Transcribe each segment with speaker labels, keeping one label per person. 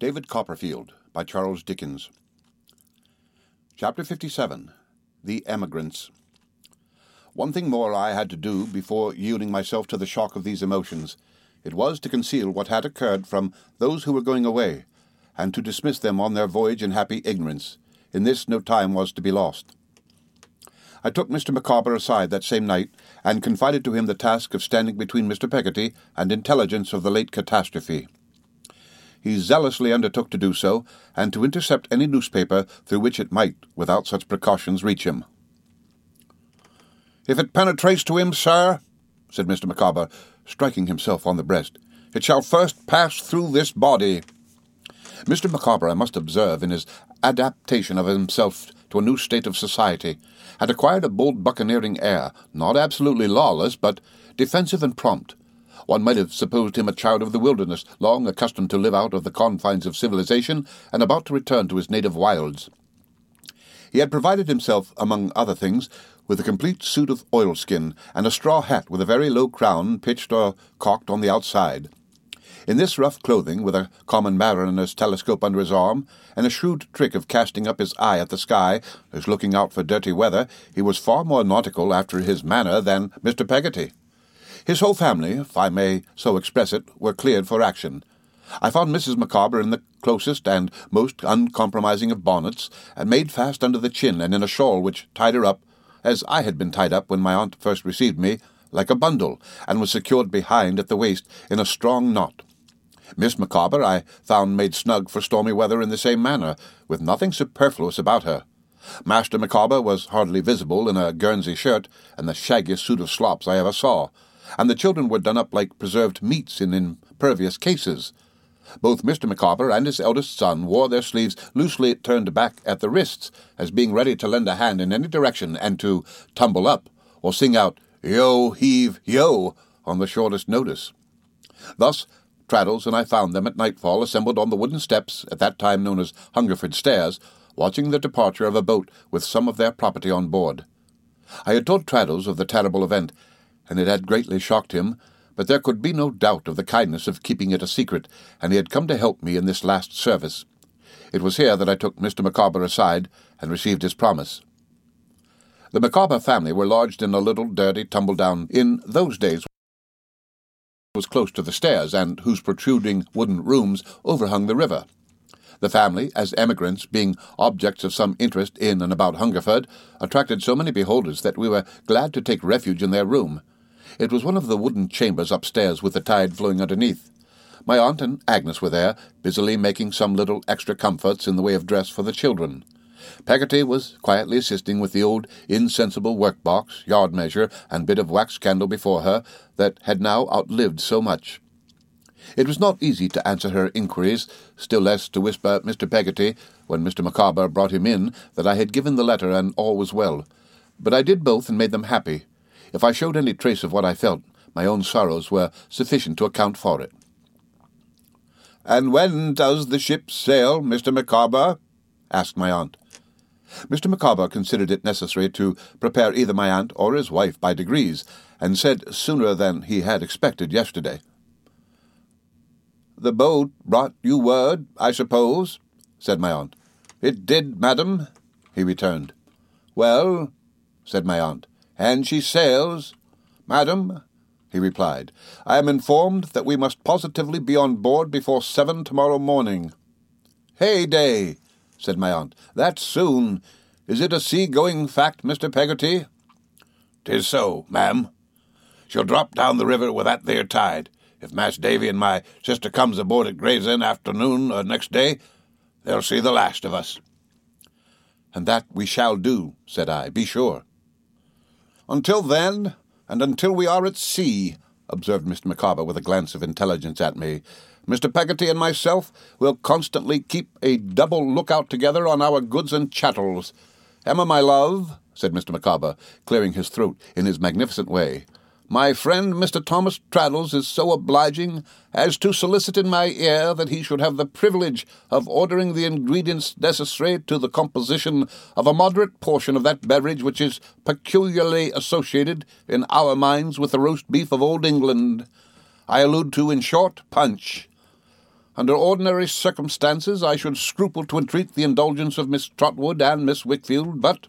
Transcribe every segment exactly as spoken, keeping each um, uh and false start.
Speaker 1: David Copperfield by Charles Dickens. Chapter fifty-seven. The Emigrants. One thing more I had to do before yielding myself to the shock of these emotions. It was to conceal what had occurred from those who were going away, and to dismiss them on their voyage in happy ignorance. In this no time was to be lost. I took Mister Micawber aside that same night, and confided to him the task of standing between Mister Peggotty and intelligence of the late catastrophe. He zealously undertook to do so, and to intercept any newspaper through which it might, without such precautions, reach him. "If it penetrates to him, sir," said Mister Micawber, striking himself on the breast, "it shall first pass through this body." Mister Micawber, I must observe, in his adaptation of himself to a new state of society, had acquired a bold buccaneering air, not absolutely lawless, but defensive and prompt. One might have supposed him a child of the wilderness, long accustomed to live out of the confines of civilization, and about to return to his native wilds. He had provided himself, among other things, with a complete suit of oilskin, and a straw hat with a very low crown pitched or cocked on the outside. In this rough clothing, with a common mariner's telescope under his arm, and a shrewd trick of casting up his eye at the sky, as looking out for dirty weather, he was far more nautical after his manner than Mister Peggotty. His whole family, if I may so express it, were cleared for action. I found Missus Micawber in the closest and most uncompromising of bonnets, and made fast under the chin and in a shawl which tied her up, as I had been tied up when my aunt first received me, like a bundle, and was secured behind at the waist in a strong knot. Miss Micawber I found made snug for stormy weather in the same manner, with nothing superfluous about her. Master Micawber was hardly visible in a Guernsey shirt, and the shaggiest suit of slops I ever saw, and the children were done up like preserved meats in impervious cases. Both Mister Micawber and his eldest son wore their sleeves loosely turned back at the wrists, as being ready to lend a hand in any direction and to tumble up, or sing out, "Yo, heave, yo," on the shortest notice. Thus Traddles and I found them at nightfall assembled on the wooden steps, at that time known as Hungerford Stairs, watching the departure of a boat with some of their property on board. I had told Traddles of the terrible event, and it had greatly shocked him, but there could be no doubt of the kindness of keeping it a secret, and he had come to help me in this last service. It was here that I took Mister Micawber aside, and received his promise. The Micawber family were lodged in a little dirty tumble-down in those days was close to the stairs, and whose protruding wooden rooms overhung the river. The family, as emigrants, being objects of some interest in and about Hungerford, attracted so many beholders that we were glad to take refuge in their room. It was one of the wooden chambers upstairs with the tide flowing underneath. My aunt and Agnes were there, busily making some little extra comforts in the way of dress for the children. Peggotty was quietly assisting with the old insensible work-box, yard measure, and bit of wax candle before her that had now outlived so much. It was not easy to answer her inquiries, still less to whisper Mister Peggotty, when Mister Micawber brought him in, that I had given the letter and all was well. But I did both and made them happy. If I showed any trace of what I felt, my own sorrows were sufficient to account for it. "And when does the ship sail, Mister Micawber?" asked my aunt. Mister Micawber considered it necessary to prepare either my aunt or his wife by degrees, and said sooner than he had expected yesterday. "The boat brought you word, I suppose?" said my aunt. "It did, madam," he returned. "Well," said my aunt, "and she sails?" "Madam," he replied, "I am informed that we must positively be on board before seven tomorrow morning." "Hey-day," said my aunt, "that's soon. Is it a sea-going fact, Mister Peggotty?" "'Tis so, ma'am. She'll drop down the river with that there tide. If Mass Davy and my sister comes aboard at Gravesend afternoon or next day, they'll see the last of us." "And that we shall do," said I, "be sure." "Until then, and until we are at sea," observed Mister Micawber with a glance of intelligence at me, "Mister Peggotty and myself will constantly keep a double lookout together on our goods and chattels. Emma, my love," said Mister Micawber, clearing his throat in his magnificent way, "my friend Mister Thomas Traddles is so obliging as to solicit in my ear that he should have the privilege of ordering the ingredients necessary to the composition of a moderate portion of that beverage which is peculiarly associated in our minds with the roast beef of Old England. I allude to, in short, punch. Under ordinary circumstances I should scruple to entreat the indulgence of Miss Trotwood and Miss Wickfield, but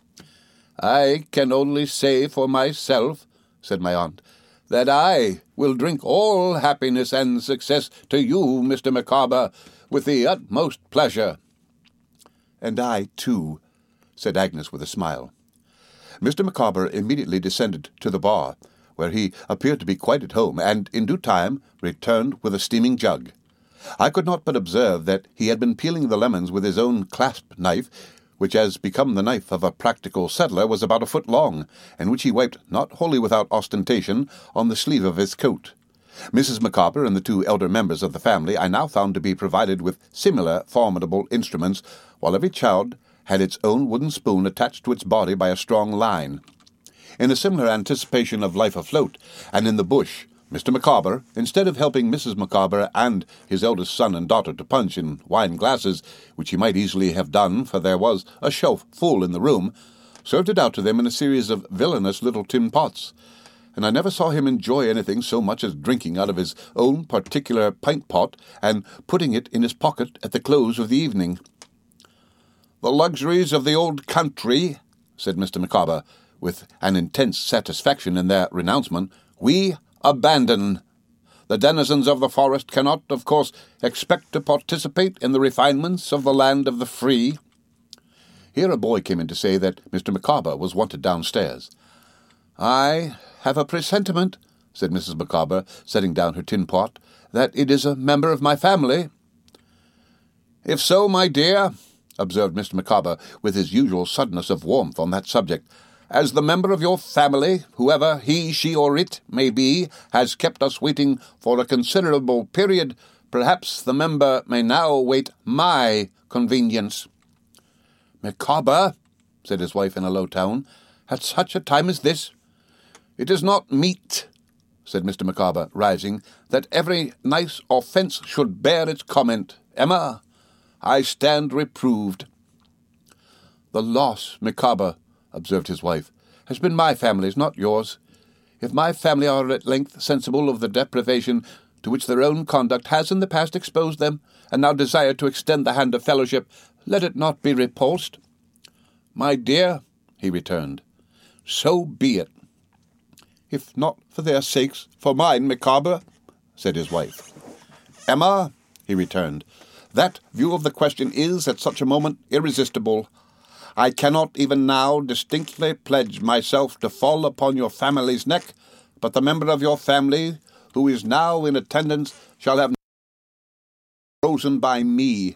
Speaker 1: I can only say for myself, said my aunt, that I will drink all happiness and success to you, Mister Micawber, with the utmost pleasure. And I, too, said Agnes with a smile. Mister Micawber immediately descended to the bar, where he appeared to be quite at home, and in due time returned with a steaming jug. I could not but observe that he had been peeling the lemons with his own clasp knife, which, as become the knife of a practical settler, was about a foot long, and which he wiped, not wholly without ostentation, on the sleeve of his coat. Missus Micawber and the two elder members of the family I now found to be provided with similar formidable instruments, while every child had its own wooden spoon attached to its body by a strong line. In a similar anticipation of life afloat, and in the bush, Mister Micawber, instead of helping Missus Micawber and his eldest son and daughter to punch in wine glasses, which he might easily have done, for there was a shelf full in the room, served it out to them in a series of villainous little tin pots, and I never saw him enjoy anything so much as drinking out of his own particular pint-pot and putting it in his pocket at the close of the evening. "The luxuries of the old country," said Mister Micawber, with an intense satisfaction in their renouncement, "we abandon. The denizens of the forest cannot, of course, expect to participate in the refinements of the land of the free." Here a boy came in to say that Mister Micawber was wanted downstairs. "I have a presentiment," said Missus Micawber, setting down her tin pot, "that it is a member of my family." "If so, my dear," observed Mister Micawber, with his usual suddenness of warmth on that subject, "as the member of your family, whoever he, she, or it may be, has kept us waiting for a considerable period, perhaps the member may now await my convenience." "Micawber," said his wife in a low tone, "at such a time as this?" "It is not meet," said Mister Micawber, rising, "that every nice offence should bear its comment. Emma, I stand reproved." "The loss, Micawber," observed his wife, "has been my family's, not yours. If my family are at length sensible of the deprivation to which their own conduct has in the past exposed them, and now desire to extend the hand of fellowship, let it not be repulsed." "My dear," he returned, "so be it." "If not for their sakes, for mine, Micawber," said his wife. "Emma," he returned, "that view of the question is, at such a moment, irresistible. I cannot even now distinctly pledge myself to fall upon your family's neck, but the member of your family who is now in attendance shall have chosen by me."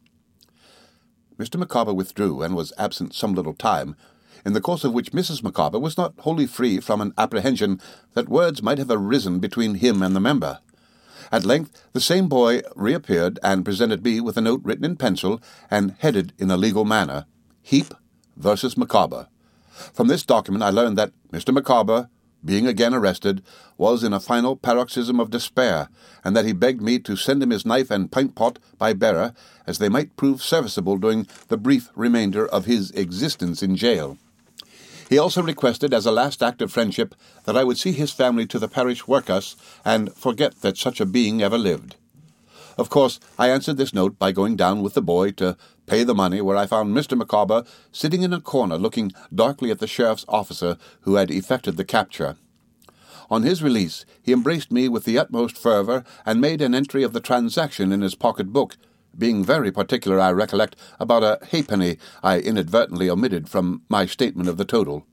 Speaker 1: Mister Micawber withdrew, and was absent some little time, in the course of which Missus Micawber was not wholly free from an apprehension that words might have arisen between him and the member. At length the same boy reappeared, and presented me with a note written in pencil, and headed in a legal manner, "Heap versus Micawber." From this document I learned that Mister Micawber, being again arrested, was in a final paroxysm of despair, and that he begged me to send him his knife and pint-pot by bearer, as they might prove serviceable during the brief remainder of his existence in jail. He also requested, as a last act of friendship, that I would see his family to the parish workhouse, and forget that such a being ever lived. Of course, I answered this note by going down with the boy to pay the money, where I found Mister Micawber sitting in a corner looking darkly at the sheriff's officer who had effected the capture. On his release, he embraced me with the utmost fervour, and made an entry of the transaction in his pocket-book, being very particular, I recollect, about a halfpenny I inadvertently omitted from my statement of the total.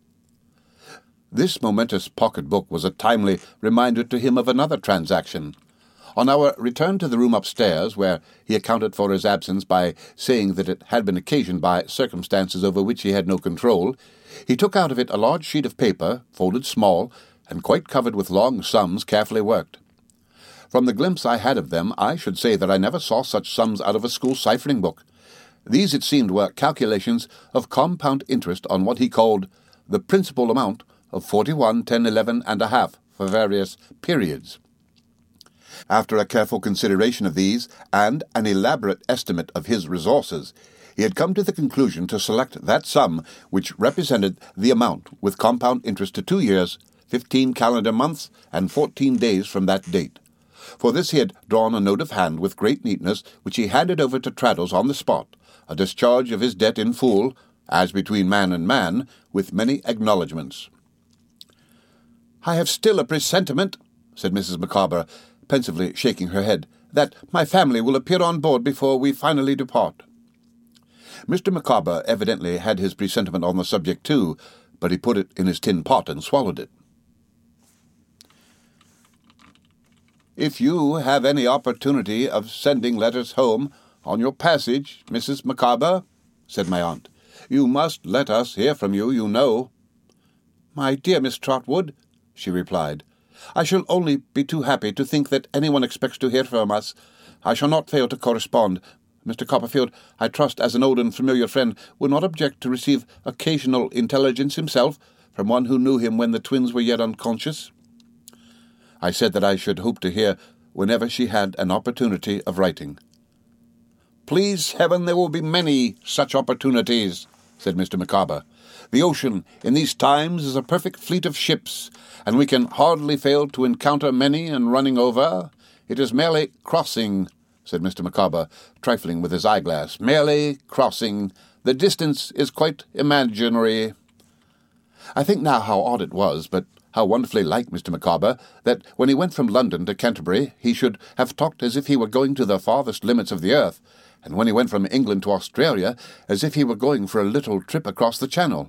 Speaker 1: This momentous pocket-book was a timely reminder to him of another transaction. On our return to the room upstairs, where he accounted for his absence by saying that it had been occasioned by circumstances over which he had no control, he took out of it a large sheet of paper, folded small, and quite covered with long sums carefully worked. From the glimpse I had of them, I should say that I never saw such sums out of a school ciphering book. These, it seemed, were calculations of compound interest on what he called the principal amount of forty-one, ten, eleven, and a half for various periods. After a careful consideration of these, and an elaborate estimate of his resources, he had come to the conclusion to select that sum which represented the amount with compound interest to two years, fifteen calendar months, and fourteen days from that date. For this he had drawn a note of hand with great neatness, which he handed over to Traddles on the spot, a discharge of his debt in full, as between man and man, with many acknowledgments. "I have still a presentiment," said Missus Micawber, pensively shaking her head, "that my family will appear on board before we finally depart." Mister Micawber evidently had his presentiment on the subject too, but he put it in his tin pot and swallowed it. "If you have any opportunity of sending letters home on your passage, Missus Micawber," said my aunt, "you must let us hear from you, you know." "My dear Miss Trotwood," she replied, "I shall only be too happy to think that anyone expects to hear from us. I shall not fail to correspond. Mister Copperfield, I trust, as an old and familiar friend, will not object to receive occasional intelligence himself from one who knew him when the twins were yet unconscious." I said that I should hope to hear whenever she had an opportunity of writing. "Please heaven there will be many such opportunities," said Mister Micawber. "The ocean in these times is a perfect fleet of ships, and we can hardly fail to encounter many and running over. It is merely crossing," said Mister Micawber, trifling with his eyeglass. "Merely crossing. The distance is quite imaginary." I think now how odd it was, but how wonderfully like Mister Micawber, that when he went from London to Canterbury he should have talked as if he were going to the farthest limits of the earth, and when he went from England to Australia as if he were going for a little trip across the Channel.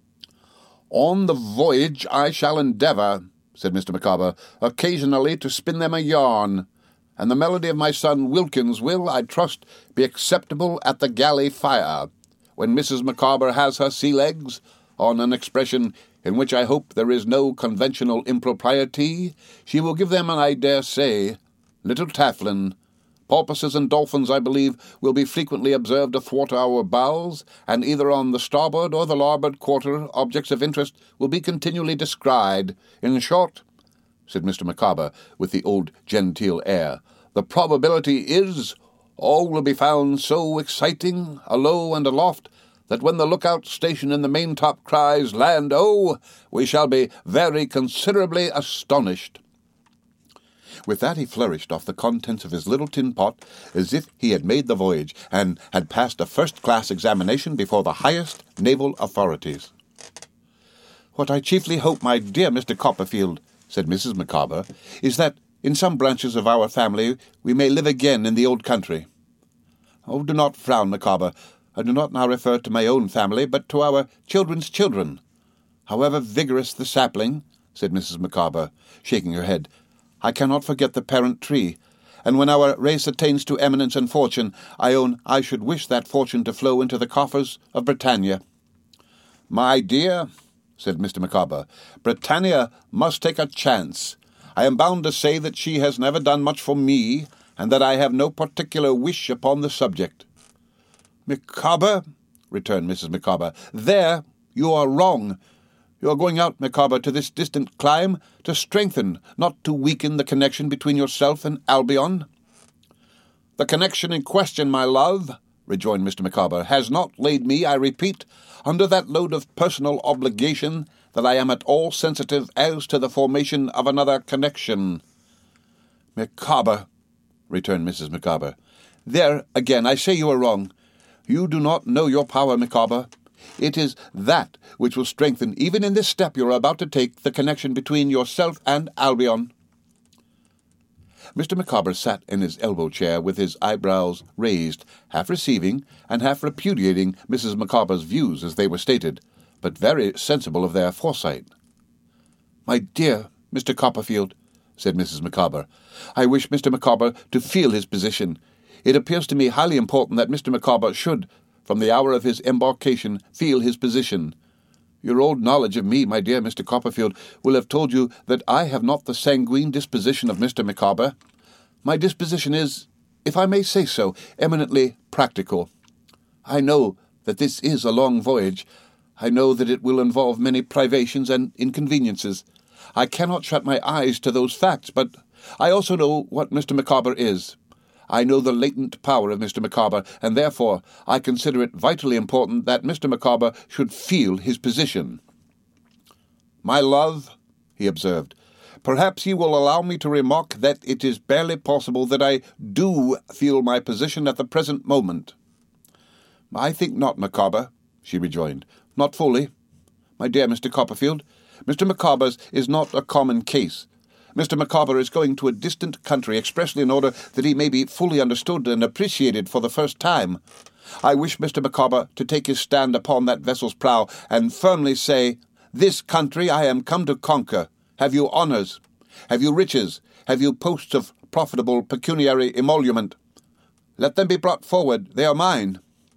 Speaker 1: "On the voyage I shall endeavour," said Mister Micawber, "occasionally to spin them a yarn, and the melody of my son Wilkins will, I trust, be acceptable at the galley fire, when Missus Micawber has her sea legs, on an expression in which I hope there is no conventional impropriety. She will give them, and I dare say, little tafflin. Porpoises and dolphins, I believe, will be frequently observed athwart our bows, and either on the starboard or the larboard quarter objects of interest will be continually descried. In short," said Mister Micawber, with the old genteel air, "the probability is, all will be found so exciting, alow and aloft, that when the lookout station in the maintop cries, 'Land oh!' we shall be very considerably astonished." With that he flourished off the contents of his little tin pot as if he had made the voyage, and had passed a first-class examination before the highest naval authorities. "What I chiefly hope, my dear Mister Copperfield," said Missus Micawber, "is that in some branches of our family we may live again in the old country." "Oh, do not frown, Micawber. I do not now refer to my own family, but to our children's children. However vigorous the sapling," said Missus Micawber, shaking her head, "I cannot forget the parent tree, and when our race attains to eminence and fortune, I own I should wish that fortune to flow into the coffers of Britannia." "My dear," said Mister Micawber, "Britannia must take a chance. I am bound to say that she has never done much for me, and that I have no particular wish upon the subject." "Micawber," returned Missus Micawber, "there you are wrong. You are going out, Micawber, to this distant clime to strengthen, not to weaken the connection between yourself and Albion." "The connection in question, my love," rejoined Mister Micawber, "has not laid me, I repeat, under that load of personal obligation that I am at all sensitive as to the formation of another connection." "Micawber," returned Missus Micawber, "there again I say you are wrong. You do not know your power, Micawber. It is that which will strengthen, even in this step you are about to take, the connection between yourself and Albion." Mister Micawber sat in his elbow-chair with his eyebrows raised, half receiving and half repudiating Missus Micawber's views as they were stated, but very sensible of their foresight. "My dear Mister Copperfield," said Missus Micawber, "I wish Mister Micawber to feel his position. It appears to me highly important that Mister Micawber should, from the hour of his embarkation, feel his position. Your old knowledge of me, my dear Mister Copperfield, will have told you that I have not the sanguine disposition of Mister Micawber. My disposition is, if I may say so, eminently practical. I know that this is a long voyage. I know that it will involve many privations and inconveniences. I cannot shut my eyes to those facts, but I also know what Mister Micawber is. I know the latent power of Mister Micawber, and therefore I consider it vitally important that Mister Micawber should feel his position." "My love," he observed, Perhaps you will allow me to remark that it is barely possible that I do feel my position at the present moment." "I think not, Micawber," she rejoined. "Not fully. My dear Mister Copperfield, Mister Micawber's is not a common case. Mister Micawber is going to a distant country expressly in order that he may be fully understood and appreciated for the first time. I wish Mister Micawber to take his stand upon that vessel's prow and firmly say, 'This country I am come to conquer. Have you honours? Have you riches? Have you posts of profitable pecuniary emolument? Let them be brought forward. They are mine.'"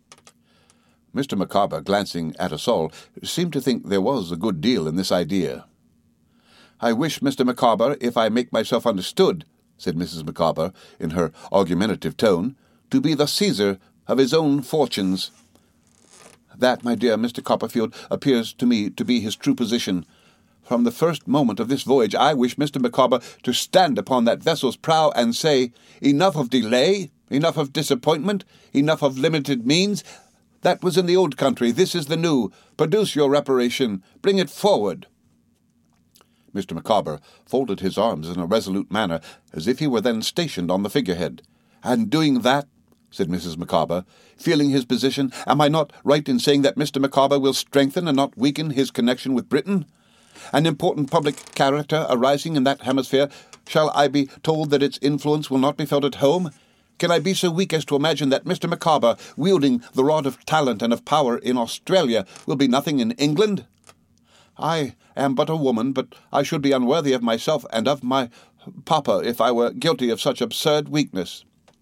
Speaker 1: Mister Micawber, glancing at us all, seemed to think there was a good deal in this idea. "I wish Mister Micawber, if I make myself understood," said Missus Micawber, in her argumentative tone, "to be the Caesar of his own fortunes." "That, my dear Mister Copperfield, appears to me to be his true position. From the first moment of this voyage I wish Mister Micawber to stand upon that vessel's prow and say, 'Enough of delay, enough of disappointment, enough of limited means. That was in the old country, this is the new. Produce your reparation, bring it forward.'" Mister Micawber folded his arms in a resolute manner, as if he were then stationed on the figurehead. "And doing that," said Missus Micawber, "feeling his position, am I not right in saying that Mister Micawber will strengthen and not weaken his connection with Britain? An important public character arising in that hemisphere, shall I be told that its influence will not be felt at home? Can I be so weak as to imagine that Mister Micawber, wielding the rod of talent and of power in Australia, will be nothing in England? I am but a woman, but I should be unworthy of myself and of my papa if I were guilty of such absurd weakness."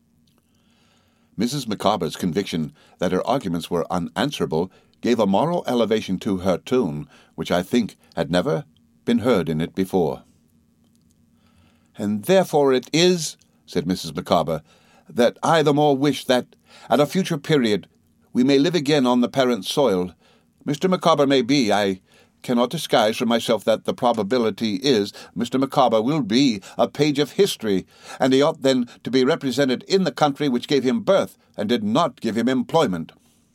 Speaker 1: Missus Micawber's conviction that her arguments were unanswerable gave a moral elevation to her tone which I think had never been heard in it before. "And therefore it is," said Missus Micawber, "that I the more wish that, at a future period, we may live again on the parent soil. Mister Micawber may be, I cannot disguise from myself that the probability is, Mister Micawber will be a page of history, and he ought then to be represented in the country which gave him birth, and did not give him employment."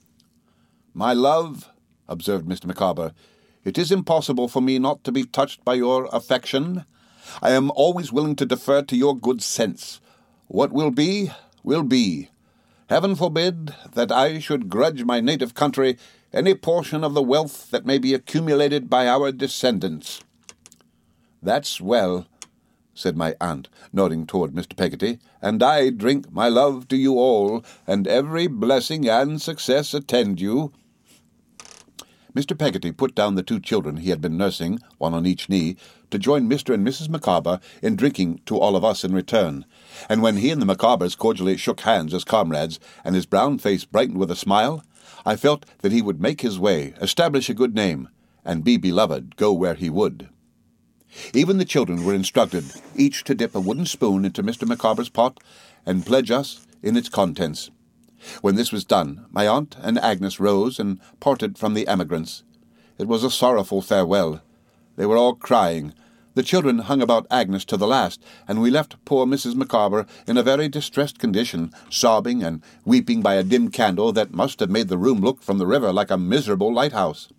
Speaker 1: "My love," observed Mister Micawber, "it is impossible for me not to be touched by your affection. I am always willing to defer to your good sense. What will be, will be. Heaven forbid that I should grudge my native country any portion of the wealth that may be accumulated by our descendants." "That's well," said my aunt, nodding toward Mister Peggotty, "and I drink my love to you all, and every blessing and success attend you." Mister Peggotty put down the two children he had been nursing, one on each knee, to join Mister and Missus Micawber in drinking to all of us in return, and when he and the Micawbers cordially shook hands as comrades, and his brown face brightened with a smile, I felt that he would make his way, establish a good name, and be beloved, go where he would. Even the children were instructed, each to dip a wooden spoon into Mister Micawber's pot, and pledge us in its contents. When this was done, my aunt and Agnes rose and parted from the emigrants. It was a sorrowful farewell. They were all crying. The children hung about Agnes to the last, and we left poor Missus Micawber in a very distressed condition, sobbing and weeping by a dim candle that must have made the room look from the river like a miserable lighthouse.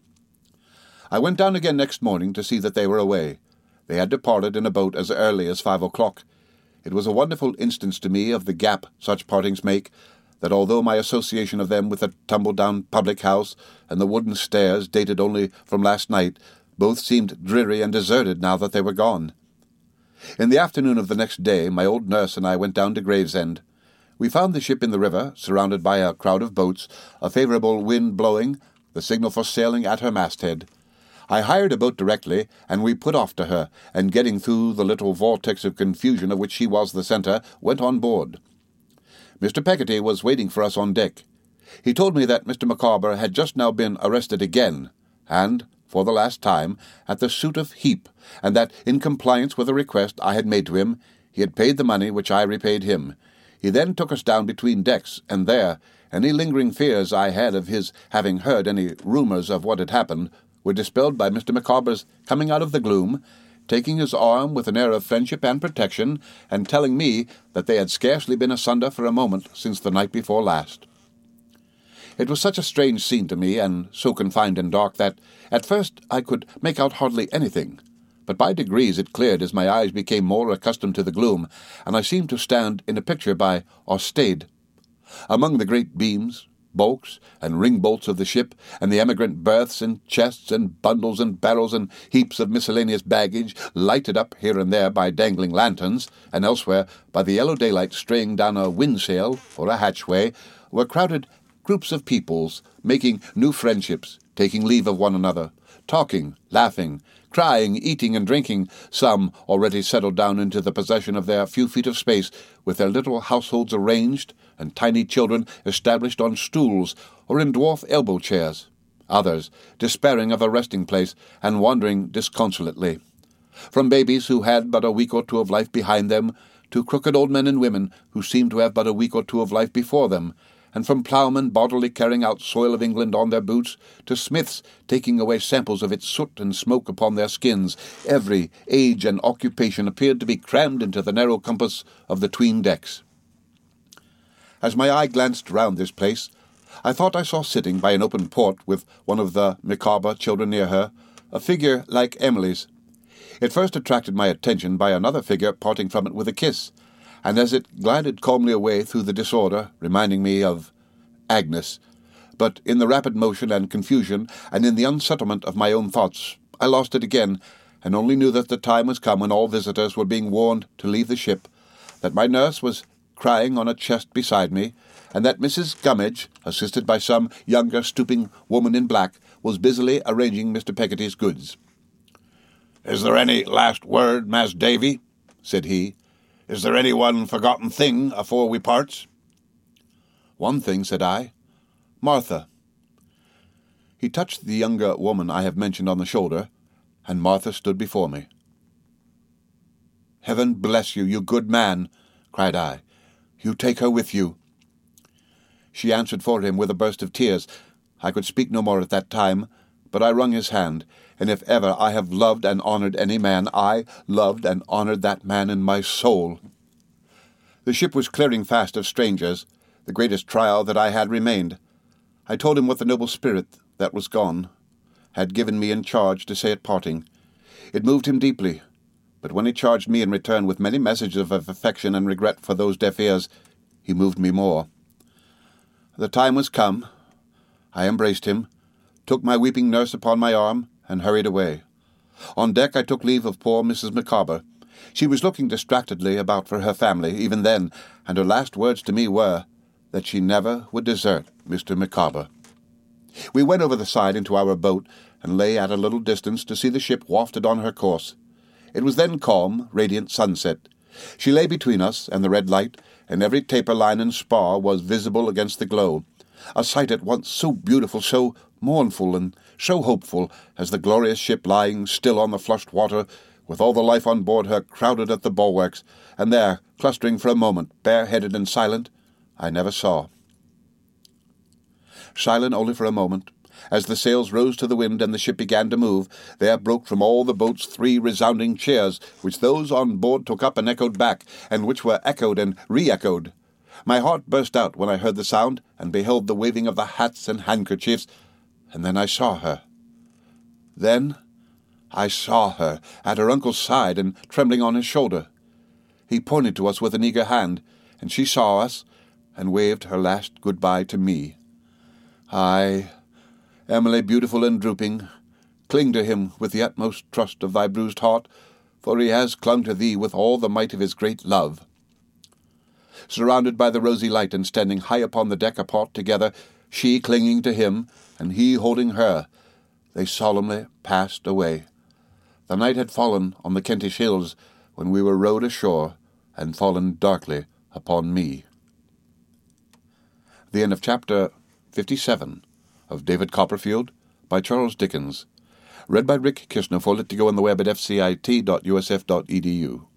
Speaker 1: I went down again next morning to see that they were away. They had departed in a boat as early as five o'clock. It was a wonderful instance to me of the gap such partings make, that although my association of them with the tumble-down public-house and the wooden stairs dated only from last night, both seemed dreary and deserted now that they were gone. In the afternoon of the next day, my old nurse and I went down to Gravesend. We found the ship in the river, surrounded by a crowd of boats, a favourable wind blowing, the signal for sailing at her masthead. I hired a boat directly, and we put off to her, and getting through the little vortex of confusion of which she was the centre, went on board. Mister Peggotty was waiting for us on deck. He told me that Mister Micawber had just now been arrested again, and, for the last time, at the suit of Heap, and that, in compliance with a request I had made to him, he had paid the money which I repaid him. He then took us down between decks, and there, any lingering fears I had of his having heard any rumours of what had happened were dispelled by Mister Micawber's coming out of the gloom, taking his arm with an air of friendship and protection, and telling me that they had scarcely been asunder for a moment since the night before last. It was such a strange scene to me, and so confined and dark, that at first I could make out hardly anything, but by degrees it cleared as my eyes became more accustomed to the gloom, and I seemed to stand in a picture by Ostade. Among the great beams, bulks, and ring-bolts of the ship, and the emigrant berths and chests and bundles and barrels and heaps of miscellaneous baggage, lighted up here and there by dangling lanterns, and elsewhere by the yellow daylight straying down a windsail or a hatchway, were crowded groups of peoples, making new friendships, taking leave of one another, talking, laughing, crying, eating and drinking, some already settled down into the possession of their few feet of space, with their little households arranged, and tiny children established on stools or in dwarf elbow-chairs, others despairing of a resting-place and wandering disconsolately. From babies who had but a week or two of life behind them, to crooked old men and women who seemed to have but a week or two of life before them, and from ploughmen bodily carrying out soil of England on their boots, to smiths taking away samples of its soot and smoke upon their skins, every age and occupation appeared to be crammed into the narrow compass of the 'tween decks. As my eye glanced round this place, I thought I saw sitting by an open port with one of the Micawber children near her, a figure like Emily's. It first attracted my attention by another figure parting from it with a kiss, and as it glided calmly away through the disorder, reminding me of Agnes. But in the rapid motion and confusion, and in the unsettlement of my own thoughts, I lost it again, and only knew that the time was come when all visitors were being warned to leave the ship, that my nurse was crying on a chest beside me, and that Missus Gummidge, assisted by some younger stooping woman in black, was busily arranging Mister Peggotty's goods. "Is there any last word, Mass Davy?" said he. "Is there any one forgotten thing afore we parts?" "One thing," said I. "Martha." He touched the younger woman I have mentioned on the shoulder, and Martha stood before me. "Heaven bless you, you good man," cried I. "You take her with you." She answered for him with a burst of tears. I could speak no more at that time, but I wrung his hand, and if ever I have loved and honoured any man, I loved and honoured that man in my soul. The ship was clearing fast of strangers, the greatest trial that I had remained. I told him what the noble spirit that was gone had given me in charge to say at parting. It moved him deeply, but when he charged me in return with many messages of affection and regret for those deaf ears, he moved me more. The time was come. I embraced him, took my weeping nurse upon my arm, and hurried away. On deck I took leave of poor Missus Micawber. She was looking distractedly about for her family, even then, and her last words to me were that she never would desert Mister Micawber. We went over the side into our boat, and lay at a little distance to see the ship wafted on her course. It was then calm, radiant sunset. She lay between us and the red light, and every taper line and spar was visible against the glow, a sight at once so beautiful, so mournful, and so hopeful, as the glorious ship lying still on the flushed water, with all the life on board her crowded at the bulwarks, and there, clustering for a moment, bareheaded and silent, I never saw. Silent only for a moment. As the sails rose to the wind and the ship began to move, there broke from all the boats three resounding cheers, which those on board took up and echoed back, and which were echoed and re-echoed. My heart burst out when I heard the sound, and beheld the waving of the hats and handkerchiefs, and then I saw her. Then I saw her, at her uncle's side and trembling on his shoulder. He pointed to us with an eager hand, and she saw us, and waved her last good-bye to me. Ay, Emily, beautiful and drooping, cling to him with the utmost trust of thy bruised heart, for he has clung to thee with all the might of his great love. Surrounded by the rosy light and standing high upon the deck apart together, she clinging to him, and he holding her, they solemnly passed away. The night had fallen on the Kentish hills when we were rowed ashore, and fallen darkly upon me. The end of chapter fifty-seven of David Copperfield by Charles Dickens. Read by Rick Kishner for Lit to Go on the web at f c i t dot u s f dot e d u.